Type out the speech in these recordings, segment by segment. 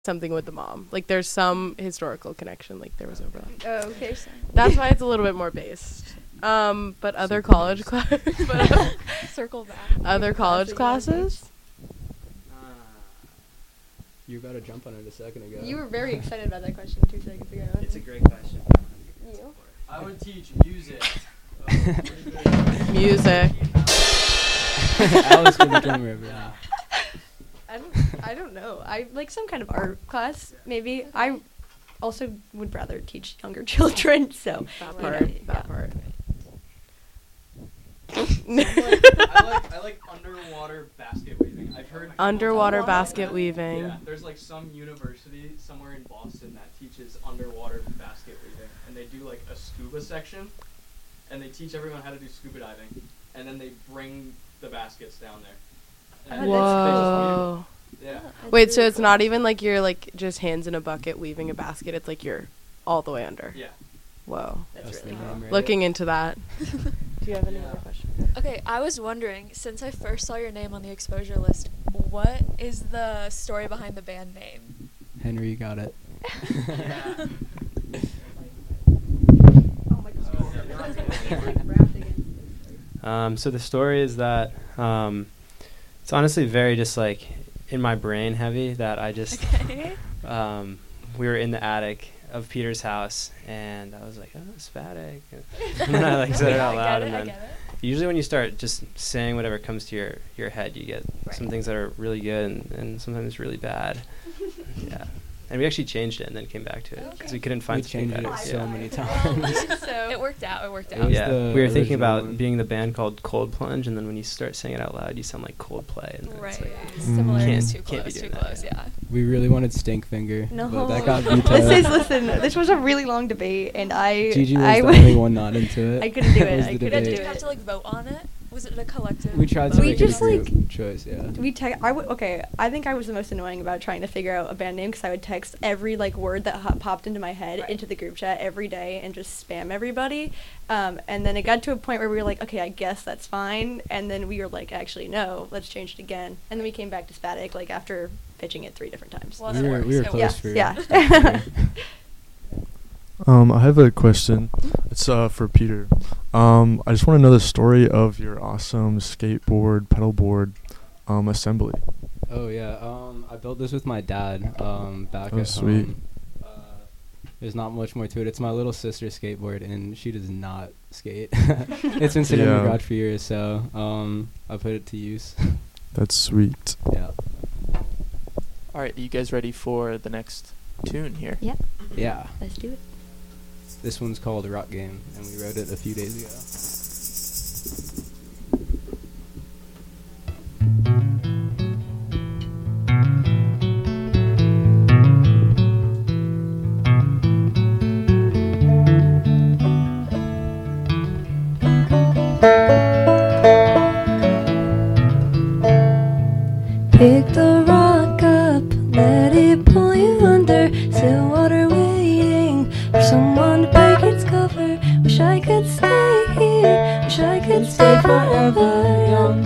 something with the mom. Like there's some historical connection. Like there was overlap. Oh, okay. So. That's why it's a little bit more based. But other college classes. Circle back. Other college classes. You were about to jump on it a second ago. You were very excited about that question 2 seconds ago. It's a great question. You? I would teach music. Music. Alice with the drummer. Yeah. I don't know. I like some kind of art class, maybe. I also would rather teach younger children, so. That you part. know, That yeah. part. I like underwater basket weaving. I've heard Underwater basket weaving. Yeah, there's like some university somewhere in Boston that teaches underwater basket weaving, and they do like a scuba section, and they teach everyone how to do scuba diving, and then they bring the baskets down there. And Whoa. Yeah. Wait, so it's not even like you're like just hands in a bucket weaving a basket. It's like you're all the way under. Yeah. Whoa. That's really cool. Looking into that. Do you have any other questions? Okay, I was wondering, since I first saw your name on the exposure list, what is the story behind the band name? Henry, you got it. Yeah. Oh my god. So the story is that it's honestly very just like in my brain heavy that I just Okay. we were in the attic of Peter's house and I was like, oh, Spatic. And then I like said it out loud, and then usually when you start just saying whatever comes to your head, you get some things that are really good and sometimes really bad. Yeah. And we actually changed it and then came back to it because we couldn't find We changed something it better. so Yeah. many times. So it worked out. It worked It out. was Yeah, the we were thinking original about one. being the band called Cold Plunge, and then when you start saying it out loud, you sound like Coldplay. And then Right. it's like, Similarities too can't be close. Too doing that, close. yeah. Yeah. We really wanted Stinkfinger, No. but that got vetoed. This was a really long debate, and Gigi was I the only one not into it. I couldn't do That it. was I the couldn't Did do you debate. have to like vote on it? Was it a collective? We tried to vote? We make it a just, group like- choice, yeah. I think I was the most annoying about trying to figure out a band name because I would text every like word that popped into my head into the group chat every day and just spam everybody. And then it got to a point where we were like, okay, I guess that's fine. And then we were like, actually, no, let's change it again. And then we came back to Spatic like after pitching it 3 different times. Well, We that were works. we were It close works. for Yeah. I have a question. It's for Peter. I just want to know the story of your awesome skateboard, pedalboard assembly. Oh yeah, I built this with my dad back Oh, at sweet. home. There's not much more to it. It's my little sister's skateboard, and she does not skate. It's been sitting in the Yeah. garage for years, so I put it to use. That's sweet. Yeah. All right, you guys ready for the next tune here? Yeah. Let's do it. This one's called Rock Game, and we wrote it a few days ago. Pick the rock up, let it pull you under. Still water waiting for someone to break its cover. Wish I could stay here, wish I could stay forever young.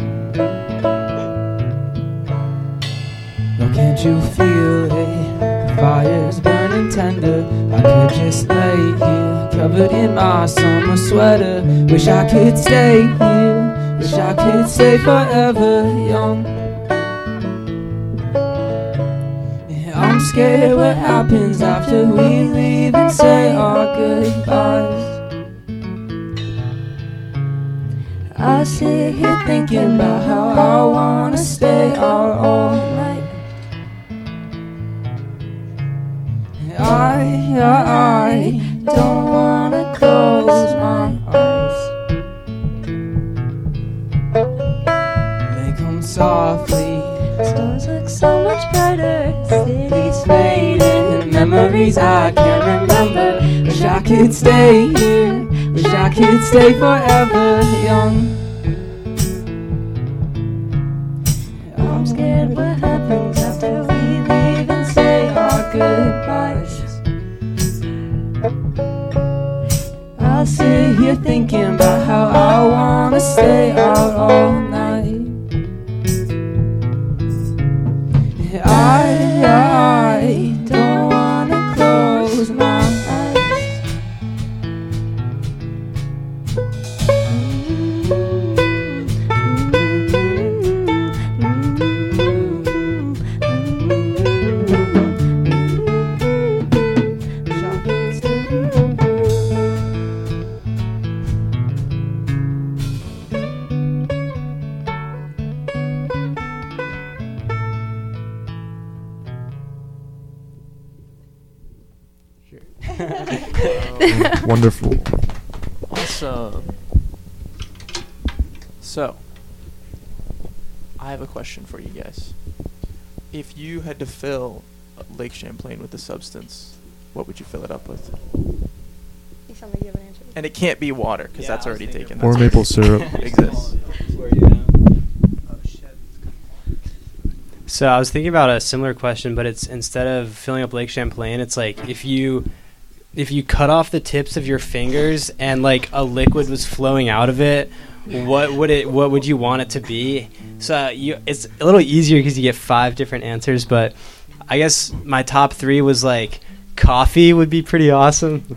No, can't you feel it? The fire's burning tender. I could just lay here, covered in my summer sweater. Wish I could stay here, wish I could stay forever young. I'm scared what happens after we leave and say our goodbyes. I sit here thinking about how I wanna stay out all night. I don't wanna close my eyes. They come softly. Stars look so much brighter, cities fading. And memories I can't remember. Wish I could stay here, wish I could stay forever young. I'm scared what happens after we leave and say our goodbyes. I sit here thinking about how I wanna stay out all night. I Wonderful. Awesome. So, I have a question for you guys. If you had to fill Lake Champlain with a substance, what would you fill it up with? You sound like you have an answer. And it can't be water, because that's I was already thinking taken. Or That's maple already syrup. exists. So I was thinking about a similar question, but it's instead of filling up Lake Champlain, it's like if you cut off the tips of your fingers and like a liquid was flowing out of it, what would you want it to be? So it's a little easier because you get 5 different answers, but I guess my top 3 was like coffee would be pretty awesome.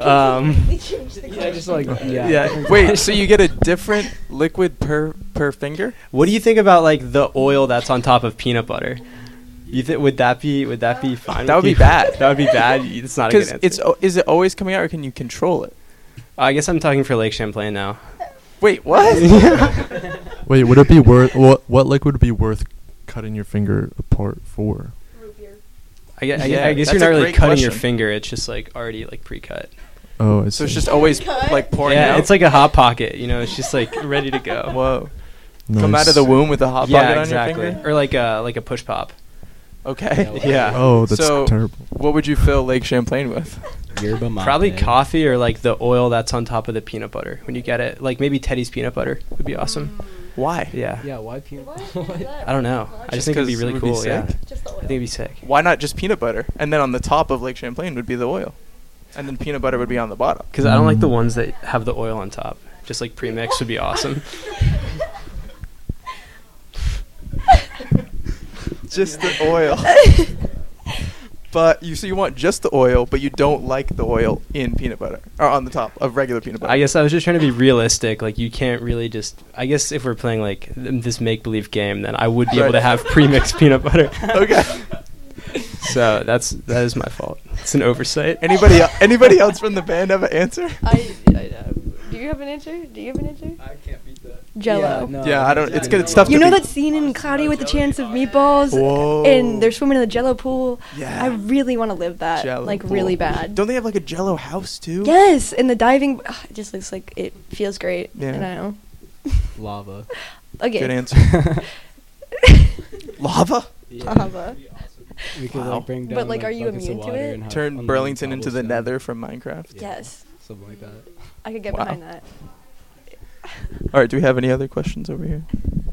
Yeah. Wait, so you get a different liquid per finger? What do you think about like the oil that's on top of peanut butter? Would that be fine? That would with be you? bad. That would be bad. It's not a good Because answer. is it always coming out, or can you control it? I guess I'm talking for Lake Champlain now. Wait, what? Wait, would it be worth what liquid would be worth cutting your finger apart for? I Yeah, guess that's you're not a really great cutting your question. finger. It's just like already like pre-cut. Oh, I So it's see. just always like pouring Yeah, out? it's like a hot pocket. You know, it's just like ready to go. Whoa. Nice. Come out of the womb with a hot Yeah, pocket exactly. on your finger? Or like a push pop. Okay. Yeah. Oh, that's So- terrible. What would you fill Lake Champlain with? Yerba mate. Probably coffee or like the oil that's on top of the peanut butter when you get it. Like maybe Teddy's peanut butter would be awesome. Why? Yeah. Yeah, why peanut? I don't know. I just think it'd be really cool. Yeah. I think it'd be sick. Why not just peanut butter? And then on the top of Lake Champlain would be the oil. And then peanut butter would be on the bottom. Because I don't like the ones that have the oil on top. Just like pre-mix would be awesome. Just the oil. But you want just the oil, but you don't like the oil in peanut butter or on the top of regular peanut butter. I guess I was just trying to be realistic. Like you can't really just. I guess if we're playing like this make-believe game, then I would be able to have pre-mixed peanut butter. Okay. So that is my fault. It's an oversight. Anybody else from the band have an answer? Do you have an answer? I can't beat that. Jello. Yeah, I don't. It's good. It's tough. You to know beat. that scene in Cloudy with a Chance of Meatballs? Whoa. And they're swimming in the Jello pool. Yeah. I really want to live that, Jello like pool. really bad. Don't they have like a Jello house too? Yes, and the diving, it just looks like it feels great. Yeah. And I don't know. Lava. Okay. Good answer. Lava. Lava. We could Wow. like bring down. But, like, are you buckets of immune to water it? and have Turn unlimited Burlington into the cobblestone. Nether from Minecraft. Yes. Something like that. I could get Wow. behind that. All right. Do we have any other questions over here?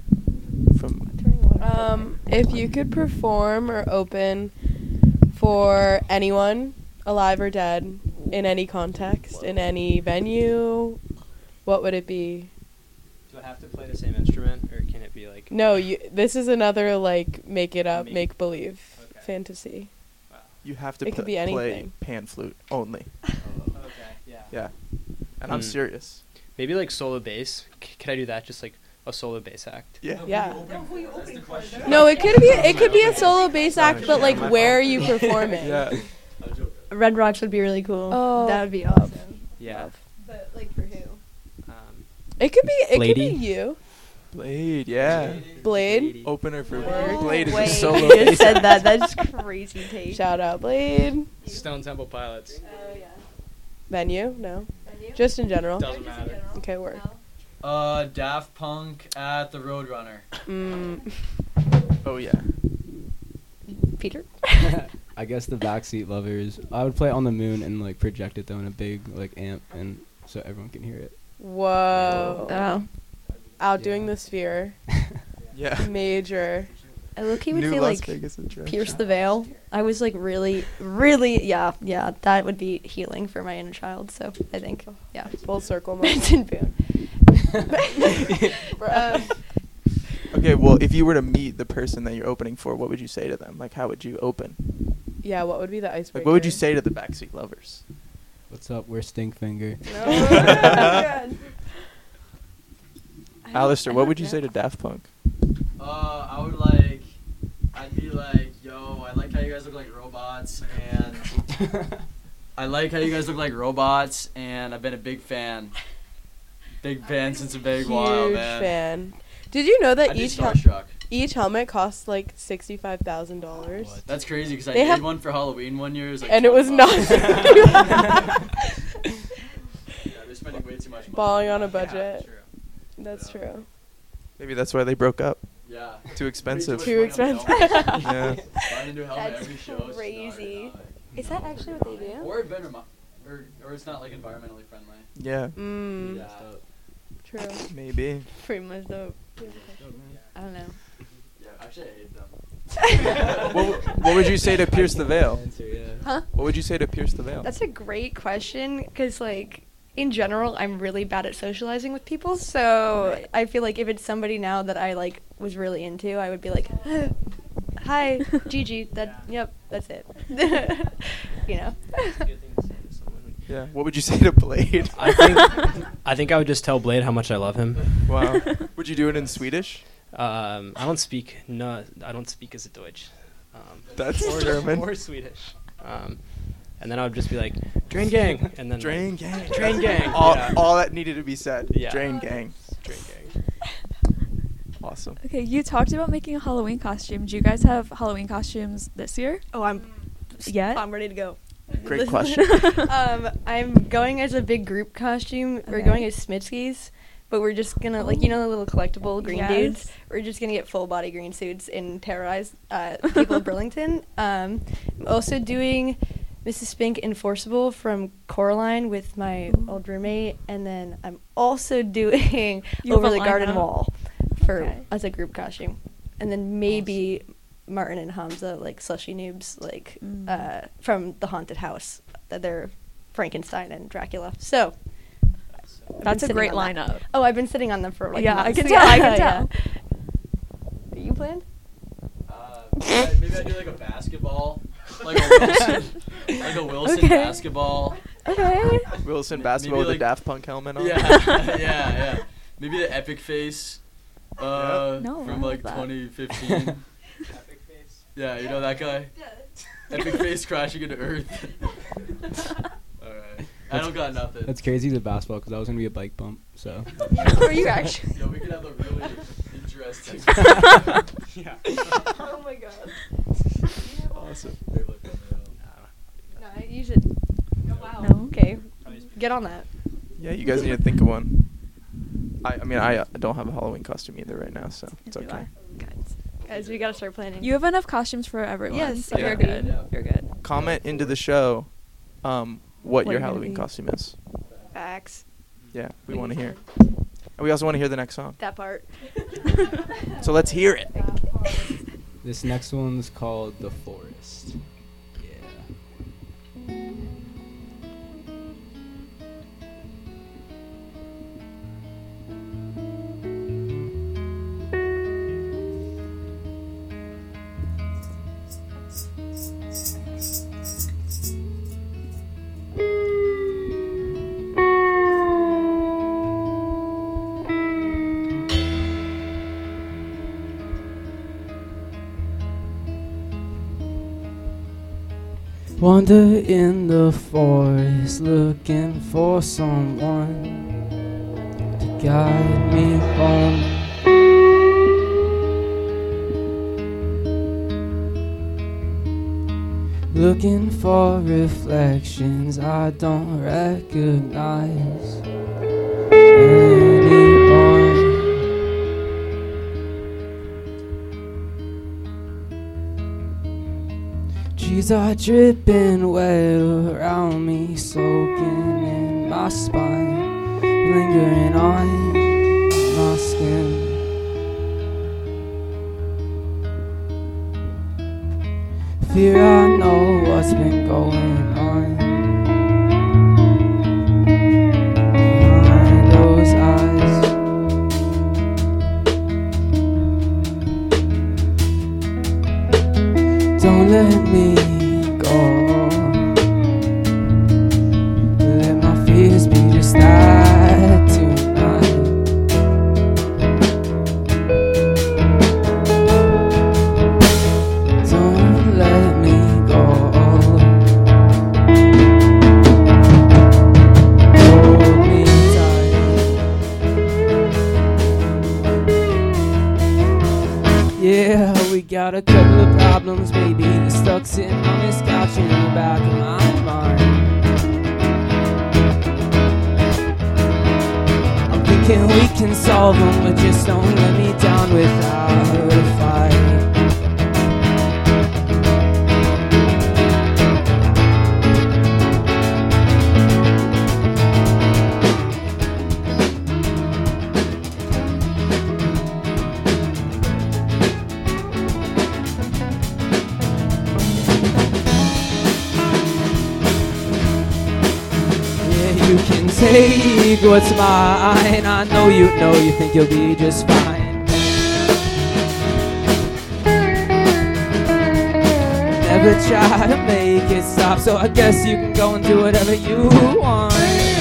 From If you could perform or open for anyone, alive or dead, in any context, in any venue, what would it be? Do I have to play the same instrument, or can it be like? No, this is another like make it up, make believe Okay. fantasy. you have to It could be play anything. pan flute only. Okay. Yeah. Yeah. And I'm Hmm. serious. Maybe like solo bass. Can I do that? Just like a solo bass act. Yeah. Yeah. No, it could be a solo bass act, but like where are you performing? Yeah. Red Rocks would be really cool. Oh. That would be awesome. Yeah. But like for who? It could be Lady? you. Blade. Yeah. Blade. Opener for Whoa, Blade is a wait, solo you bass. just said that. That's crazy take. Shout out Blade. Stone Temple Pilots. Oh yeah. Venue? No. Just in general. Doesn't matter. Okay, word. Daft Punk at the Roadrunner. Oh yeah. Peter? I guess the Backseat Lovers. I would play on the moon and like project it though in a big like amp and so everyone can hear it. Whoa. Oh. Outdoing Yeah. the sphere. Yeah. Major. I low-key would New feel Las like Vegas attraction. pierce the veil. I was like really, yeah, that would be healing for my inner child. So I think, yeah. Full circle moment. Benson Boone. Okay, well, if you were to meet the person that you're opening for, what would you say to them? Like, how would you open? Yeah, what would be the icebreaker? Like, what would you say to the Backseat Lovers? What's up? We're Stinkfinger. Alistair, what would you say to Daft Punk? I'd be like, yo, I like how you guys look like robots, and I've been a big fan. Big fan since a big while, Huge man. fan. Did you know that I'd be each starstruck. Each helmet costs like $65,000. That's crazy because I They did have- one for Halloween one year. It was like And it was not. $20. Yeah, they're spending way too much money. Balling on a Yeah, budget. true. That's Yeah. true. Maybe that's why they broke up. Yeah. Too expensive. Too expensive. Yeah. Buy a new helmet That's every show. it's just crazy. not- Is that actually what they do? Or better, or it's not like environmentally friendly. Yeah. Yeah. True. Maybe. Pretty much dope. I don't know. Yeah, actually, I hate them. What would you say to pierce the veil? Huh? What would you say to pierce the veil? That's a great question because, like, in general, I'm really bad at socializing with people. So I feel like if it's somebody now that I like was really into, I would be like, "Hi, Gigi." Yep, that's it. You know. Yeah. What would you say to Blade? I think I would just tell Blade how much I love him. Wow. Would you do it in Swedish? I don't speak as a Deutsch. That's or German. or Swedish. And then I would just be like, "Drain gang," and then Drain gang. Drain gang. All that needed to be said. Yeah. Drain gang. Drain gang. Awesome. Okay, you talked about making a Halloween costume. Do you guys have Halloween costumes this year? Oh, I'm ready to go. Great question. I'm going as a big group costume. We're going as Smitsky's, but we're just gonna the little collectible green dudes. We're just gonna get full body green suits and terrorize people of Burlington. I'm also doing Mrs. Spink Enforceable from Coraline with my old roommate, and then I'm also doing You have Over a the Garden lineup. Wall as a group costume, and then maybe Martin and Hamza, like slushy noobs, from the haunted house. That they're Frankenstein and Dracula. So I've That's been a great sitting on that. lineup. Oh, I've been sitting on them for like Yeah, I months. can tell. I can tell. Are you planned? Maybe I do like a basketball, like a Wilson basketball. Okay. Wilson basketball Maybe with a like- Daft Punk helmet on. Yeah. Maybe the Epic Face No, from I like love that. 2015. Epic Face? Yeah, you know that guy? Epic Face crashing into Earth. Alright. I don't got nothing. That's crazy, the basketball, because that was going to be a bike bump, so. Were you actually? Yo, we could have a really interesting. Yeah. Oh my god. Awesome. No, you should. Oh wow. No. Okay. Get on that. Yeah, you guys need to think of one. I mean, I don't have a Halloween costume either right now, so it's Neither do okay. Guys, we gotta start planning. You have enough costumes for everyone. Yes, so Yeah. you're good. Yeah. You're good. Comment into the show what your you're gonna Halloween be. costume is. Facts. Yeah, we want to hear. And we also want to hear the next song. That part. So let's hear it. This next one's called The Forest. Yeah. Wander in the forest looking for someone to guide me home. Looking for reflections I don't recognize anymore. Trees are dripping wet around me, soaking in my spine, lingering on my skin. Fear, I know what's been going on behind those eyes. Don't let me go. Let my fears be just that tonight. Don't let me go. stuck sitting on this couch in the back of my mind. I'm thinking we can solve them, but just don't let me down without a fight. You can take what's mine. I know you think you'll be just fine. Never try to make it stop, so I guess you can go and do whatever you want.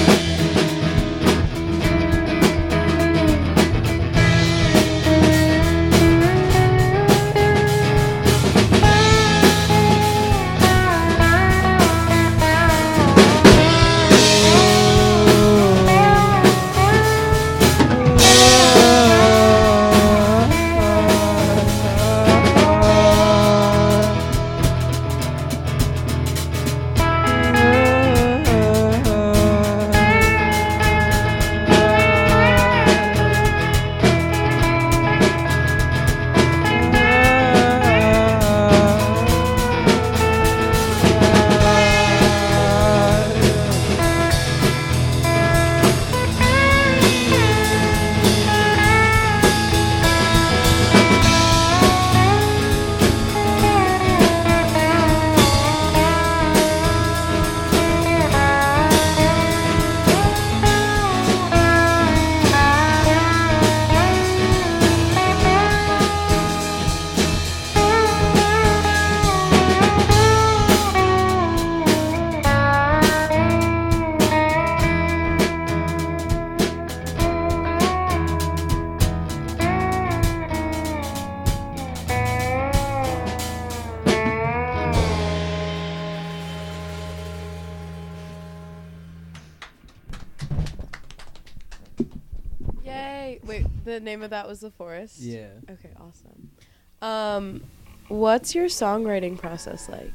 Yay! Wait, the name of that was The Forest? Yeah. Okay, awesome. What's your songwriting process like?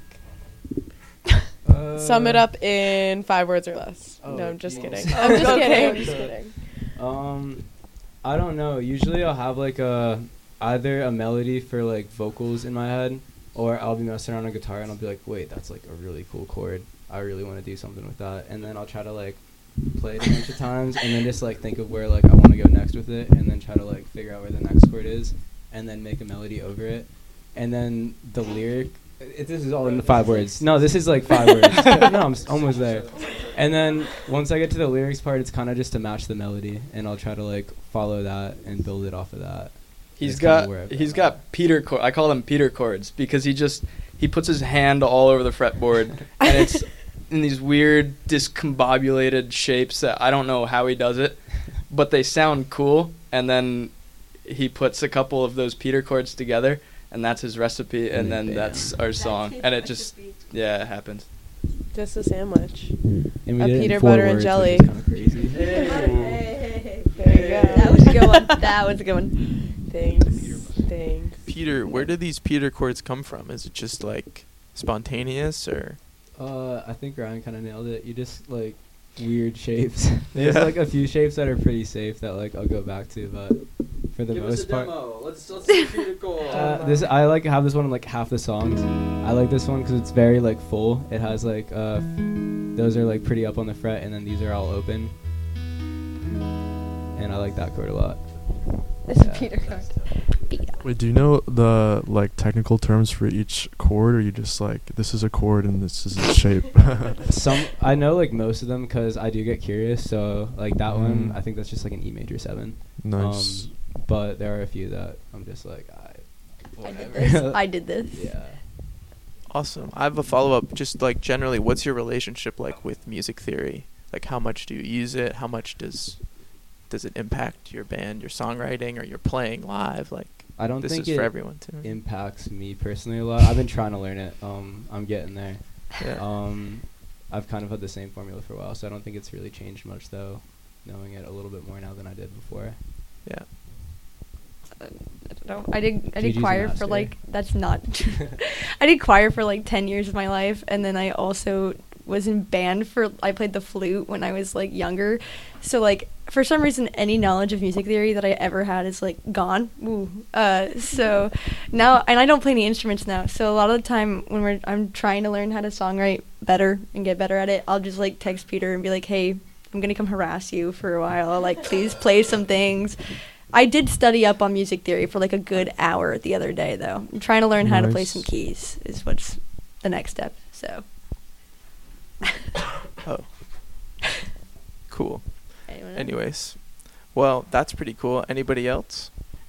Sum it up in 5 words or less. Oh, no, I'm just geez. kidding. I'm just kidding. I'm just Okay. kidding. I don't know. Usually I'll have like either a melody for like vocals in my head, or I'll be messing around on guitar and I'll be like, wait, that's like a really cool chord. I really want to do something with that. And then I'll try to like play it a bunch of times and then just like think of where like I want to go next with it, and then try to like figure out where the next chord is, and then make a melody over it. And then the lyric, this is all in 5 words. No, this is like 5 words. No, I'm almost there. And then once I get to the lyrics part, it's kind of just to match the melody, and I'll try to like follow that and build it off of that. He's got Peter chord. I call them Peter chords because he puts his hand all over the fretboard and it's in these weird discombobulated shapes that I don't know how he does it, but they sound cool. And then he puts a couple of those Peter chords together, and that's his recipe, and then that's our song. And it just, yeah, it happens. Just a sandwich. And A we did it in peanut 4 butter and words, jelly. which is kinda crazy. There you go. That was a good one. That was a good one. Thanks. Peter, where do these Peter chords come from? Is it just like spontaneous, or? I think Ryan kind of nailed it. You just like weird shapes. There's Yeah. like a few shapes that are pretty safe that like I'll go back to, but for the most part, Let's see Peter chord. this I like have this one in like half the songs. I like this one because it's very like full. It has like those are like pretty up on the fret, and then these are all open. And I like that chord a lot. This is Peter chord. Wait, do you know the like technical terms for each chord, or you just like this is a chord and this is its shape? Some I know like most of them because I do get curious. So like that one, I think that's just like an E major 7. Nice. But there are a few that I'm just like, I did this. Yeah. Awesome. I have a follow-up. Just like generally, what's your relationship like with music theory? Like, how much do you use it? How much does it impact your band, your songwriting, or your playing live? Like, I don't this think is it for everyone too. impacts me personally a lot. I've been trying to learn it. I'm getting there. Yeah. I've kind of had the same formula for a while, so I don't think it's really changed much though, knowing it a little bit more now than I did before. Yeah. No, I did Gigi's choir master. for like that's not. I did choir for like 10 years of my life, and then I also was in band I played the flute when I was like younger. So like for some reason any knowledge of music theory that I ever had is like gone. So now, and I don't play any instruments now. So a lot of the time when I'm trying to learn how to songwrite better and get better at it, I'll just like text Peter and be like, hey, I'm gonna come harass you for a while. Like, please play some things. I did study up on music theory for like a good hour the other day, though. I'm trying to learn how to play some keys is what's the next step. So. Oh. Cool. Anyone else? Anyways, well, that's pretty cool. Anybody else?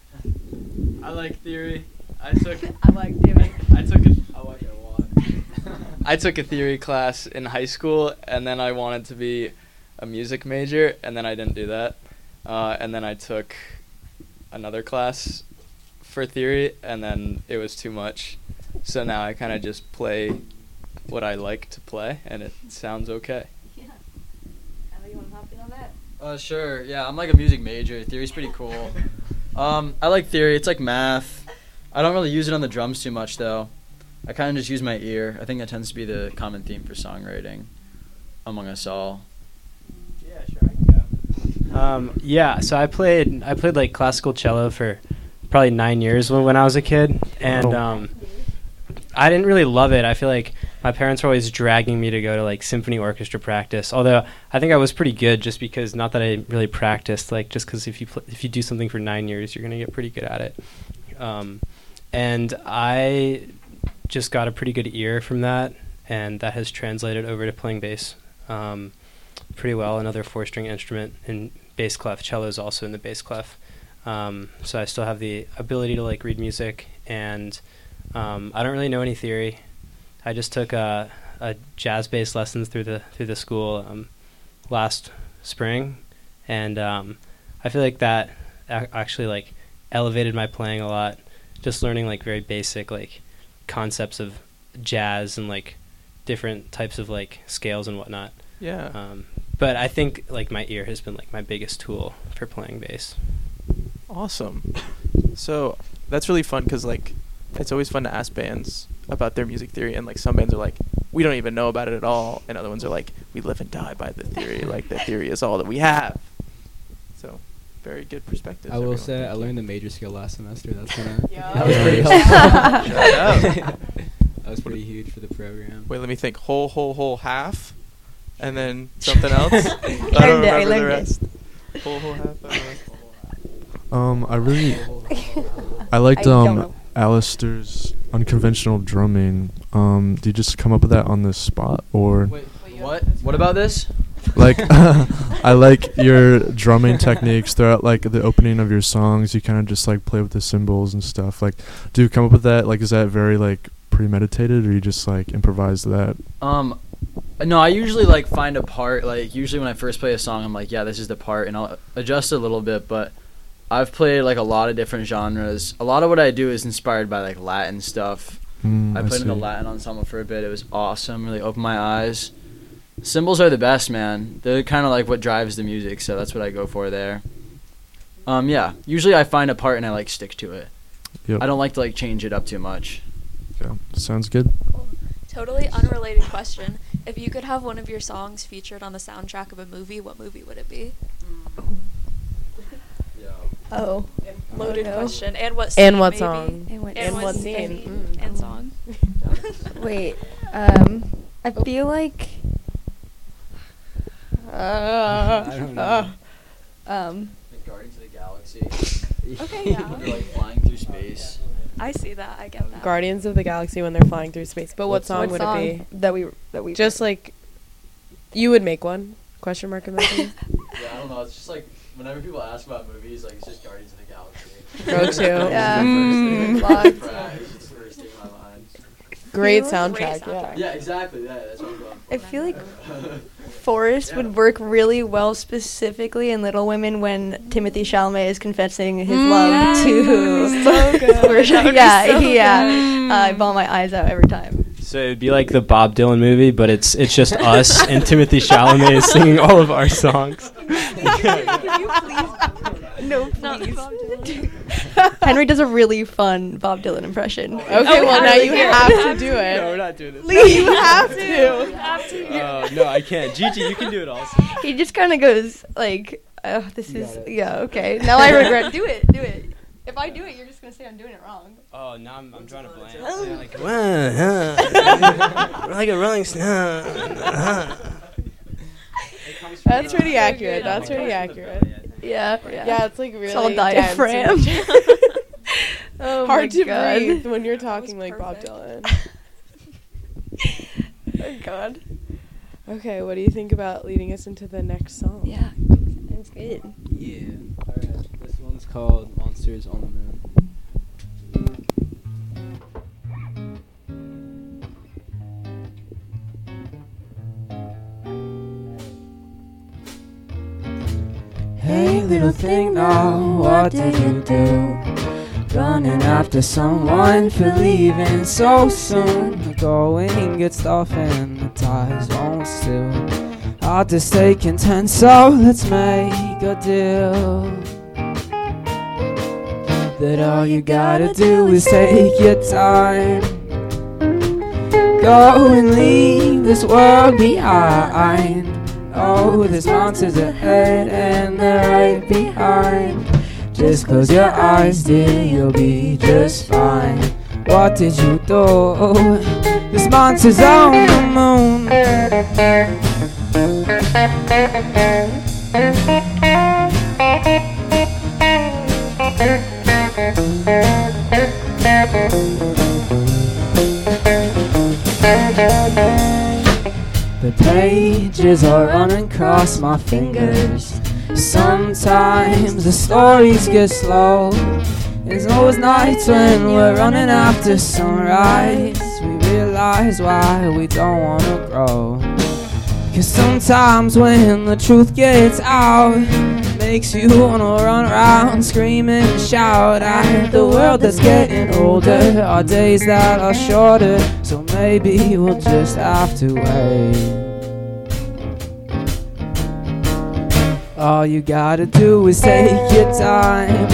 I like theory. I took I like doing. I took a I like it a lot. I took a theory class in high school, and then I wanted to be a music major, and then I didn't do that. And then I took another class for theory, and then it was too much. So now I kind of just play what I like to play, and it sounds okay. Yeah. You want to hop in on that? Sure. Yeah, I'm like a music major. Theory's pretty cool. I like theory. It's like math. I don't really use it on the drums too much, though. I kind of just use my ear. I think that tends to be the common theme for songwriting among us all. Yeah, sure, I can go. Yeah, so I played like classical cello for probably 9 years when I was a kid, and I didn't really love it. I feel like my parents were always dragging me to go to like symphony orchestra practice. Although I think I was pretty good, just because not that I really practiced, like just because if you do something for 9 years, you're gonna get pretty good at it. And I just got a pretty good ear from that, and that has translated over to playing bass pretty well. Another 4-string instrument in bass clef. Cello is also in the bass clef. So I still have the ability to like read music, and I don't really know any theory. I just took a jazz bass lessons through the school last spring, and I feel like that actually like elevated my playing a lot. Just learning like very basic like concepts of jazz and like different types of like scales and whatnot. Yeah. But I think like my ear has been like my biggest tool for playing bass. Awesome. So that's really fun because like it's always fun to ask bands about their music theory, and like some bands are like, we don't even know about it at all, and other ones are like, we live and die by the theory. Like the theory is all that we have. So very good perspective. I will say I learned the major scale last semester. That's gonna Yeah. that was pretty Shut helpful. That was pretty huge for the program. Wait, let me think. Whole, half, and then something else. I don't Learned it, I remember the learned it. rest. Whole, half. I liked I don't know. Alistair's unconventional drumming. Do you just come up with that on the spot, or Wait, what? What about this? like I like your drumming techniques throughout like the opening of your songs. You kind of just like play with the cymbals and stuff. Like, do you come up with that? Like, is that very like premeditated, or you just like improvise that? No, I usually like find a part. Like usually when I first play a song, I'm like, yeah, this is the part, and I'll adjust a little bit. But I've played like a lot of different genres. A lot of what I do is inspired by like Latin stuff. I played in the Latin ensemble for a bit. It was awesome. Really opened my eyes. Cymbals are the best, man. They're kind of like what drives the music, so that's what I go for there. Yeah. Usually I find a part and I like stick to it. Yep. I don't like to like change it up too much. Yeah, sounds good. Cool. Totally unrelated question. If you could have one of your songs featured on the soundtrack of a movie, what movie would it be? Oh. Loaded no. question. And what scene, And what maybe? song? And what, And what scene? scene. And song. Wait. I feel like. I don't know. Like Guardians of the Galaxy. Okay, yeah. They're like flying through space. I see that. I get that. Guardians of the Galaxy when they're flying through space. But what song would it be? that we Just like you would make one? Question mark emoji. Yeah, I don't know. It's just like whenever people ask about movies, like it's just Guardians of the Galaxy. Go to. Yeah. It's just the first thing in my mind. Great Great soundtrack. soundtrack. Yeah, exactly. Yeah, that's what I'm going for. I feel like Forrest would work really well specifically in Little Women when Timothy Chalamet is confessing his love to So good. Forrest. That would be Yeah, so yeah. I bawl my eyes out every time. So it'd be like the Bob Dylan movie, but it's just us and Timothy Chalamet is singing all of our songs. Can you please? No, Not please. Bob Dylan. Henry does a really fun Bob Dylan impression. Okay, well now you have to do No, it. we're not doing this. You have to. No, I can't. Gigi, you can do it also. He just kind of goes like, "This You is got it. yeah, okay." Now I regret. Do it. If I do it, you're just gonna say I'm doing it wrong. Oh, now I'm trying to blame. Like, We're like a Rolling Stone. That's pretty accurate. That's pretty accurate. Yeah. Yeah, it's like really It's all dense and diaphragm. Oh hard my to God. breathe when you're talking like Bob Dylan. Oh God. Okay, what do you think about leading us into the next song? Yeah, that's good. Yeah. Alright, this one's called Monsters on the Moon. Hey little thing now, what did you do? Running after someone for leaving so soon. The going gets tough and the ties won't still. Hard to stay content, so let's make a deal. That all you gotta do is take your time. Go and leave this world behind. Oh, there's monsters ahead and they're right behind. Just close your eyes, dear, you'll be just fine. What did you do? There's monsters on the moon. The pages are running across my fingers. Sometimes the stories get slow. It's always nights when we're running after sunrise. We realize why we don't wanna grow. 'Cause sometimes when the truth gets out, makes you wanna run around screaming and shout at the world that's getting older, our days that are shorter. So maybe we'll just have to wait. All you gotta do is take your time.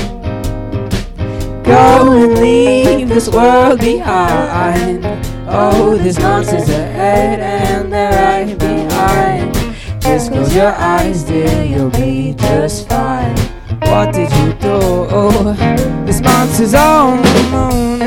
Go and leave this world behind. Oh, there's monsters ahead and they're right behind. Just close your eyes, dear, you'll be just fine. What did you do? There's monsters on the moon.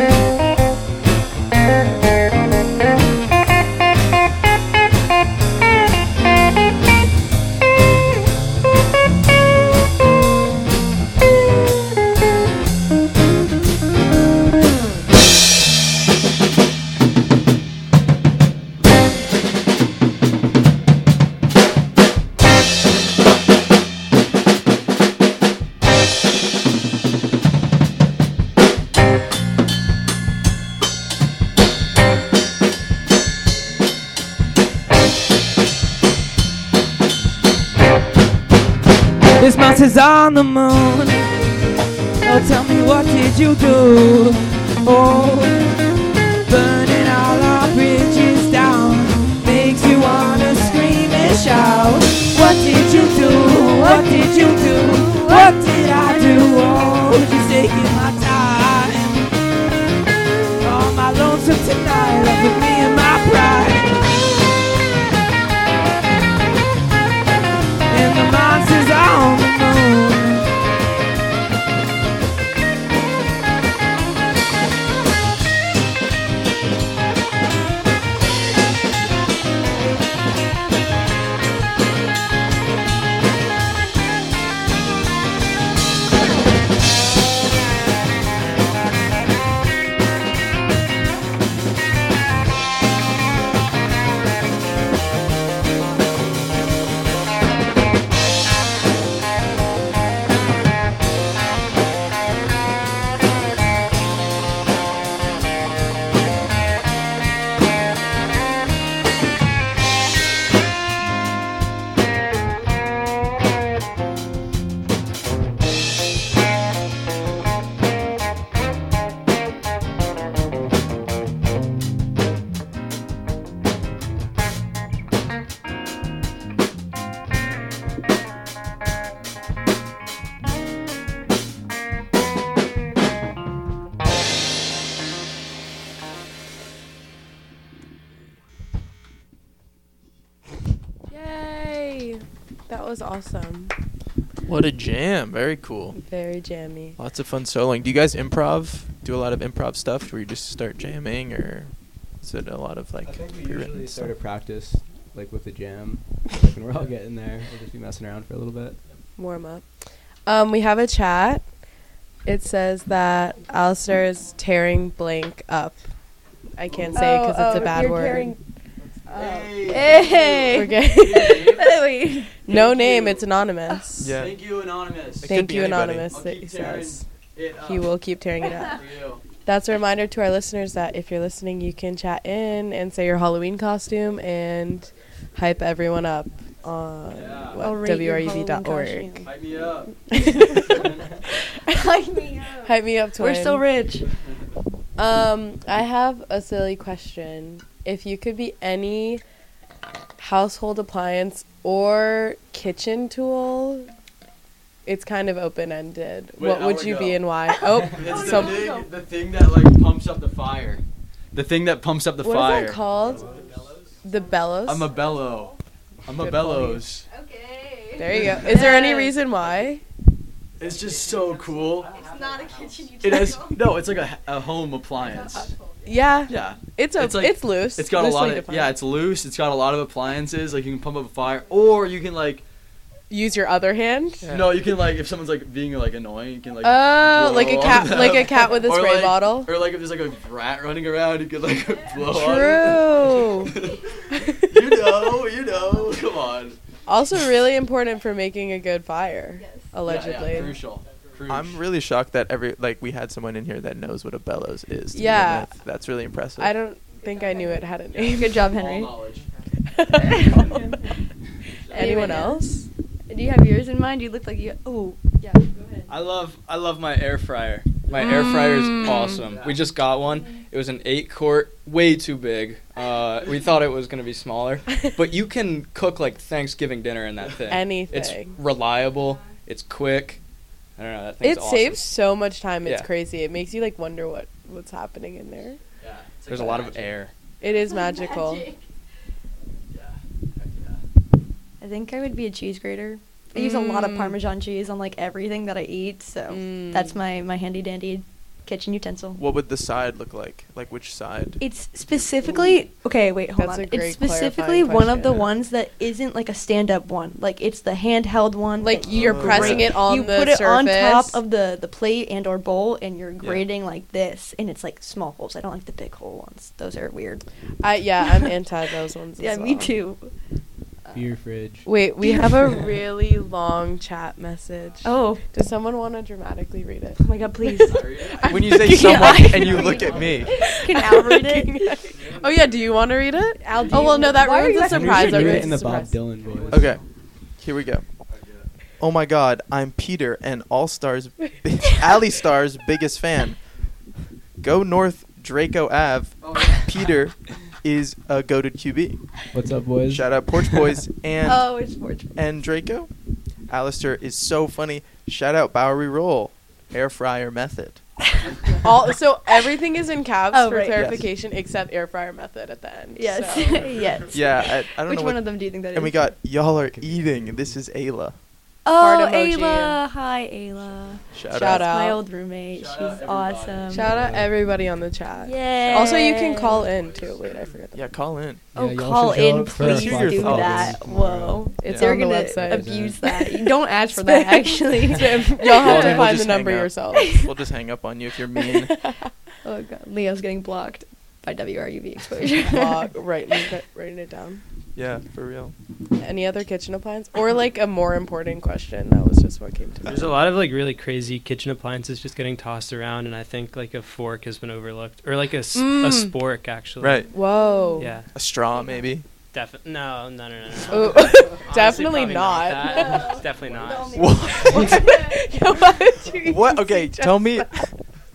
There's monsters on the moon. Oh, tell me, what did you do? Oh, burning all our bridges down makes you wanna scream and shout. What did you do? What did you do? What did I do? Oh, just taking my time. Oh, my lonesome tonight, left with me and my pride. And the monsters on the moon. that was awesome. What a jam! Very cool. Very jammy. Lots of fun soloing. Do you guys improv? Do a lot of improv stuff where you just start jamming, or is it a lot of like I think we pre-written usually stuff? start a practice like with a jam. Like when we're all getting there, we'll just be messing around for a little bit. Warm up. We have a chat. It says that Alistair is tearing blank up. I can't say it because it's a bad word. Hey. We're good. Wait. No name. It's anonymous. Yeah. Thank you, Anonymous. It could Thank be you, anybody. anonymous. I'll That keep he tearing says it up he will keep tearing it up. for you. That's a reminder to our listeners that if you're listening, you can chat in and say your Halloween costume and hype everyone up on Yeah. I'll rate your WRUV.org. Hype me up. Hype me up. Hype me up, twin. We're so rich. I have a silly question. If you could be any household appliance or kitchen tool, it's kind of open-ended. Wait, What I would wanna you go. be and why? Oh, It's so the thing that like pumps up the fire. The thing that pumps up the what fire. is that called? The bellows? I'm a bellow. I'm a Good bellows. Okay. There you go. Is there any reason why? It's just so cool. It's not a kitchen utensil. It has no. It's like a home appliance. Yeah, Yeah. it's It's like- it's loose. It's got a lot loosely of defined. it's loose. It's got a lot of appliances. Like you can pump up a fire, or you can like Use your other hand. no, you can like if someone's like being like annoying, you can like Oh, blow like a on cat, them. like a cat with a Or, spray like- bottle. Or like if there's like a rat running around, you can like blow on True. it. you know. Come on. Also, really important for making a good fire. Yes. Allegedly. Yeah, crucial. I'm really shocked that we had someone in here that knows what a bellows is. to begin Yeah. with. That's really impressive. I don't think I knew it had a name. Good job, All Henry. knowledge. Anyone else? Do you have yours in mind? You look like you. Oh, yeah. Go ahead. I love my air fryer. My air fryer is awesome. Yeah. We just got one. It was an 8-quart, way too big. We thought it was gonna be smaller, but you can cook like Thanksgiving dinner in that thing. Anything. It's reliable. It's quick. I don't know. That thing's It awesome. saves so much time. It's Yeah. crazy. It makes you like wonder what's happening in there. Yeah. There's a lot of air. It is magical. Yeah. I think I would be a cheese grater. I use a lot of Mm. Parmesan cheese on like everything that I eat, so Mm. that's my handy dandy kitchen utensil. What would the side look like? Like which side? It's specifically okay. Wait, hold That's on. a great It's specifically clarifying one of the question. ones that isn't like a stand-up one. Like it's the handheld one. Like that you're Oh. pressing it on you the put it on top surface. of the plate and or bowl, and you're grating like this, and it's like small holes. I don't like the big hole ones. Those are weird. I'm anti those ones. Yeah, as me well. too. Beer fridge. Wait, we have a really long chat message. Oh, Does someone want to dramatically read it? oh my God, please. When you say Can someone I and you read look it? at me. Can Al read it? Oh yeah, do you want to read it? Al, do Oh you- well, no, that why are ruins you the asking me surprise. to That do Read ruins it in the the Bob surprise. Dylan voice. Okay, here we go. Oh my God, I'm Peter and Alley Star's biggest fan. Go north, Draco Ave. Peter is a goated QB. What's up, boys? Shout out Porch Boys and Oh, it's sports. Draco. Alistair is so funny. Shout out Bowery Roll. Air fryer method. So everything is in caps Oh, for right. clarification, except air fryer method at the end. Yes, So. yes. Yeah, I don't Which know one what. of them do you think that is? And we got y'all are eating. This is Ayla. Oh, Heart emoji. Ayla. Hi, Ayla. Shout Shout out. My out. old roommate. Shout She's out everybody. awesome. Shout out everybody on the chat. Yay. Also, you can call in too. Wait, I forgot that. Yeah, call in. Oh, Yeah, y'all call should show in, up for our please Let's hear do your thoughts that. tomorrow. Whoa. It's They're on the gonna website. abuse that. You don't ask for that, actually. Y'all have Well, to then we'll find the just number hang up. yourselves. We'll just hang up on you if you're mean. Oh, God. Leo's getting blocked by WRUV exposure. Writing it down. Yeah, for real. Any other kitchen appliance? Or like a more important question? That was just what came to There's mind. a lot of like really crazy kitchen appliances just getting tossed around, and I think like a fork has been overlooked, or like a spork actually. Right. Whoa. Yeah. A straw, maybe. No. Oh, Honestly, definitely probably not. that. Definitely not. What? Yo, why would you What? Okay, suggest tell me. that?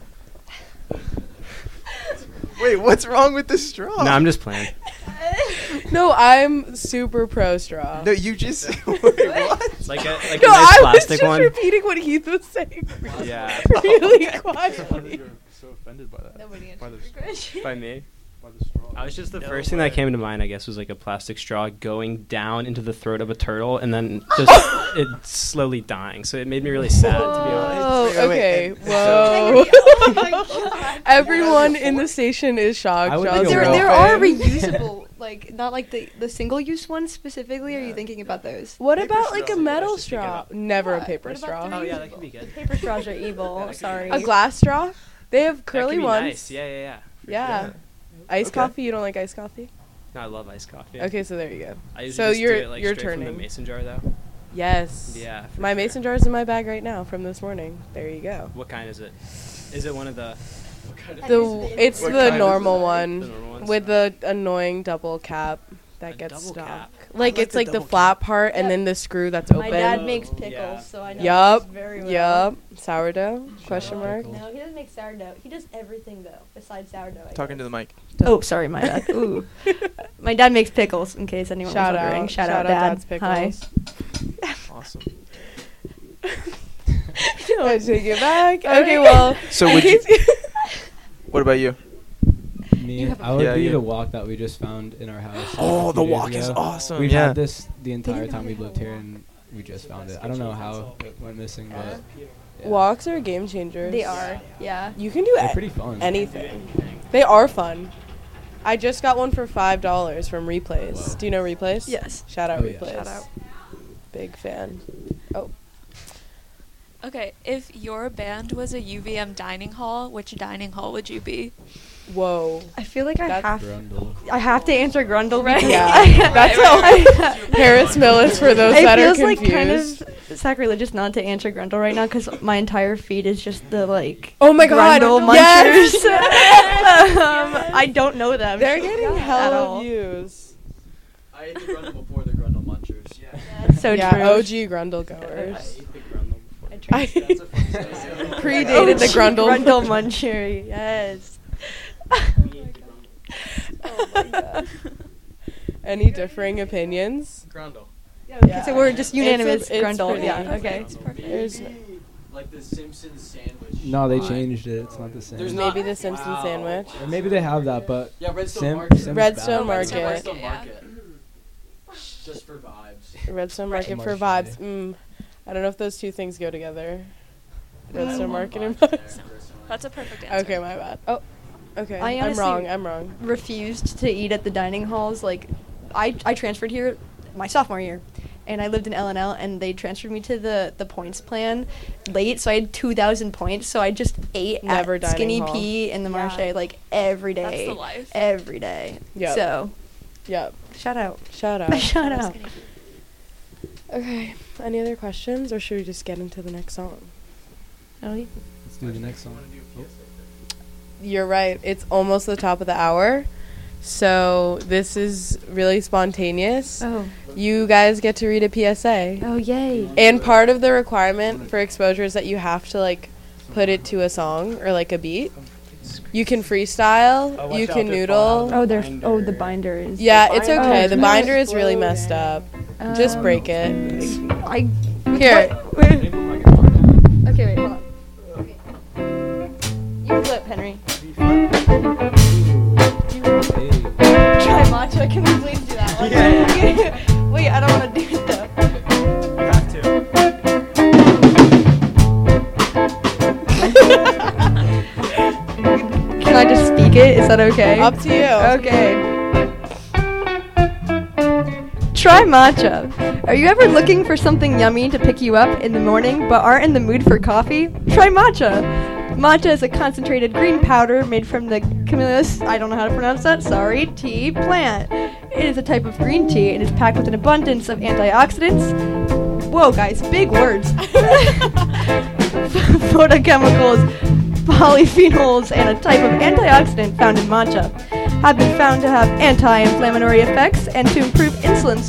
Wait, what's wrong with the straw? No, I'm just playing. No, I'm super pro straw. No, you just. Wait, what? Like a No, nice I was plastic just one. repeating what Heath was saying. Yeah. Really quietly. So offended by that. Nobody By the, answered your question. By me. by the straw. I was just the first thing that came to mind, I guess, was like a plastic straw going down into the throat of a turtle and then just it slowly dying. So it made me really sad, to be honest. Oh, okay. So- Whoa. Everyone in the station is shocked. I would John's think a a real There fan. are reusable, like not like the single-use ones specifically. Are you thinking about those? What Paper about like a straw. metal Just thinking straw? about- Never a What? paper What about straw. the Oh, yeah, that could be good. Paper straws are evil. Sorry. A glass straw? They have That curly could be ones. nice. Yeah. Yeah. Iced Okay. coffee? You don't like iced coffee? No, I love iced coffee. Okay, so there you go. I usually So just you're do it, like, you're straight from turning. the mason jar, though. Yes. Yeah. for My sure. mason jar is in my bag right now from this morning. There you go. What kind is it? Is it one of the It's What the kind is normal it? the one normal ones? with the annoying double cap that A gets double stuck. cap? Like I like it's the like the double flat part and Yep. then the screw that's My open. dad makes Oh, pickles, yeah. so I know Yup. this very well. Yup. Sourdough? Question mark. No, he doesn't make sourdough. He does everything though, besides sourdough. I Talking guess. to the mic. Oh, sorry, my bad. Ooh. My dad makes pickles, in case anyone Shout was wondering. out. Shout out, Dad. Dad's pickles. Awesome. I take it back. Okay, well. So would you? What about you? Me, I would Yeah, be yeah. the walk that we just found in our house. Oh, a the few days walk is ago. awesome. We've yeah. had this the entire time we've lived here, and we just found it. I don't know how it went missing, but yeah. Walks are game changers. They are, yeah. You can do They're pretty fun. anything. They are fun. I just got one for $5 from Replays. Whoa. Do you know Replays? Yes. Shout out Oh, yeah. Replays. Shout out. Big fan. Okay, if your band was a UVM dining hall, which dining hall would you be? Whoa. I feel like That's Grundle. I have to answer Grundle. Right. because Yeah. That's I- Harris Millis for those It that are feels like confused. kind of sacrilegious not to answer Grundle right now because my entire feed is just the like. Oh my god. Grundle Yes. munchers. I don't know them. They're getting at hella all. views. I ate the Grundle before the Grundle Munchers. So yeah, true. OG Grundle goers. the Grundle before. I That's a funny story. predated the OG Grundle. Grundle muncher. Yes. Oh my god. Any differing opinions? Grundle. Okay, so we're just It's unanimous it's Grundle. pretty. Yeah. Okay. There's Like the Simpsons sandwich. No, they changed it. It's not the same. There's maybe not- the Simpson Wow. sandwich. Or maybe they have that, but Yeah, Redstone Sim- Market. Sim's Redstone bad. Market. Redstone Yeah. Market. Just for vibes. Redstone Market for Marché. vibes. I don't know if those two things go together. Redstone Redstone Market and vibes vibes. there, That's a perfect answer. Okay, my bad. Oh, okay. I I'm honestly- wrong. I'm wrong. Refused to eat at the dining halls. Like, I transferred here my sophomore year, and I lived in LNL, and they transferred me to the points plan late, so I had 2,000 points. So I just ate Never at dining Skinny hall. P in the Yeah. Marché like every That's day. the life. Every day. Yep. So Yep. shout out. Shout out. Shout out. Okay. Any other questions, or should we just get into the next song? Ellie? Let's do the next song. You're right. It's almost the top of the hour. So this is really spontaneous. Oh. You guys get to read a PSA. Oh yay. And part of the requirement for exposure is that you have to like put it to a song or like a beat. You can freestyle, you can noodle. Oh, the binder is. Yeah, it's okay. Oh, The no. binder is really messed up. Just break it. I. Here. Wait. Okay, wait, hold on. You flip, Henry. Try matcha. Can we please do that one? Yeah. Wait, I don't want to do it though. You have to. Can I just speak it? Is that okay? Up to you. Okay. Try matcha. Are you ever looking for something yummy to pick you up in the morning but aren't in the mood for coffee? Try matcha. Matcha is a concentrated green powder made from the Camellias, I don't know how to pronounce that, sorry, tea plant. It is a type of green tea and is packed with an abundance of antioxidants. Whoa, guys, big words. Photochemicals, polyphenols, and a type of antioxidant found in matcha have been found to have anti-inflammatory effects and to improve insulin